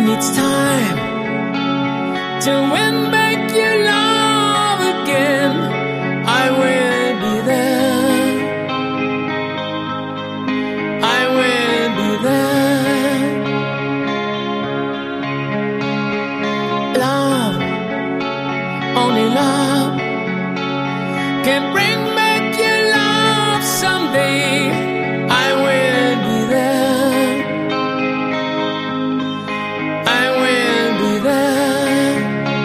when it's time to win back your love again, I will be there. I will be there. Love, only love can bring back your love someday. I will be there. I will be there.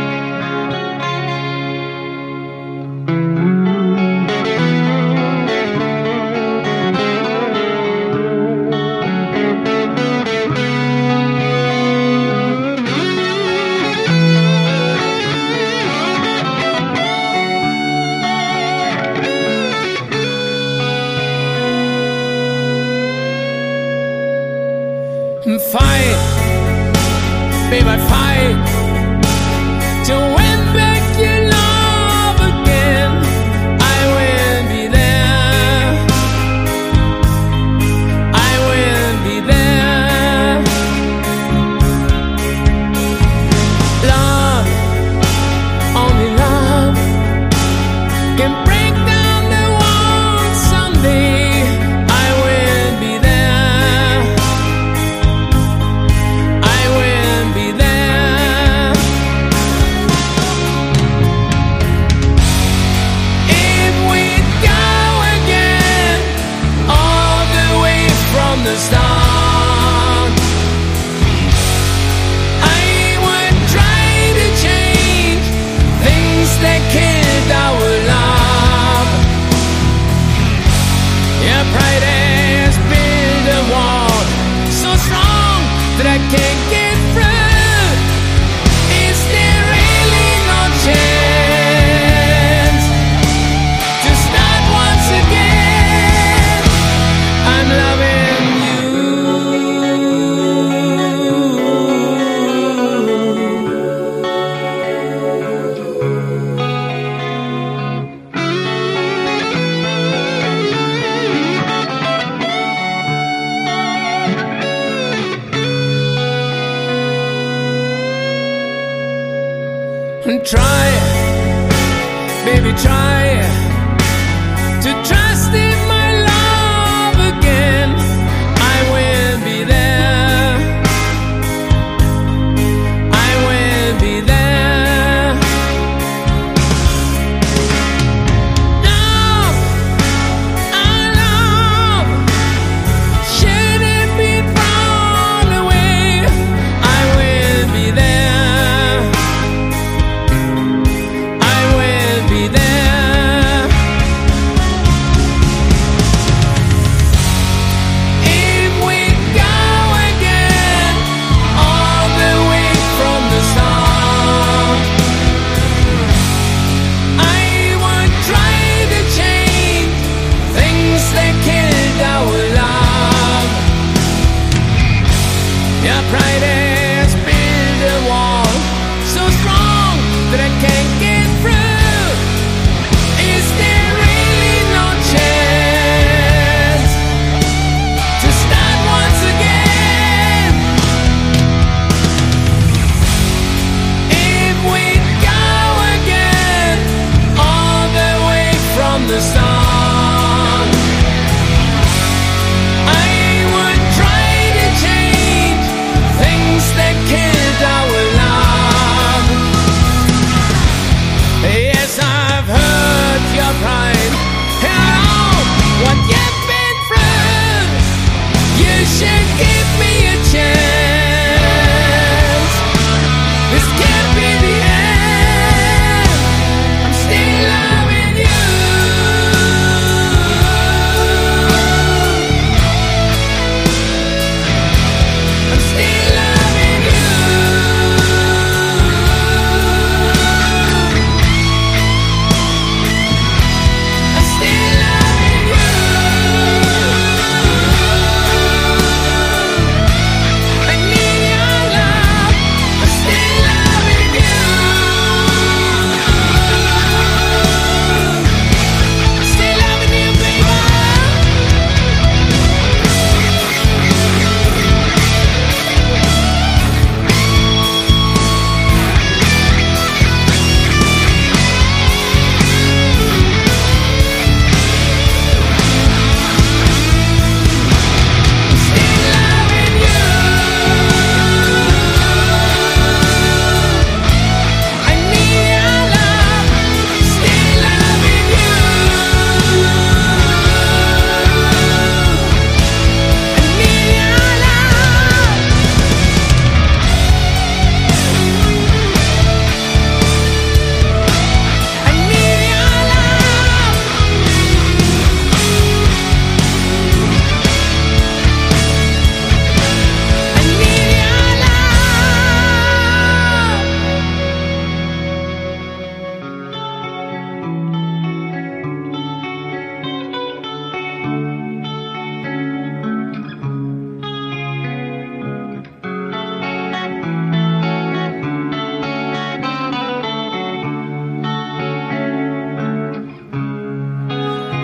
Fight, baby, fight to win back your love again. I will be there. I will be there. Love, only love can break down the walls someday. I will be there. I will be there. If we go again, all the way from the start, I would try to change things that killed our love. Your pride has built a wall so strong that I can't get through. Is there really no chance to start once again? I'm loving you. And try, baby, try to trust in my love again. I will be there. I will be there. Love, our love, should it be thrown away? I will be there. I will be there.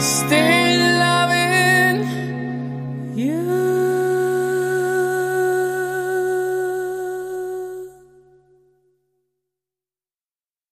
stay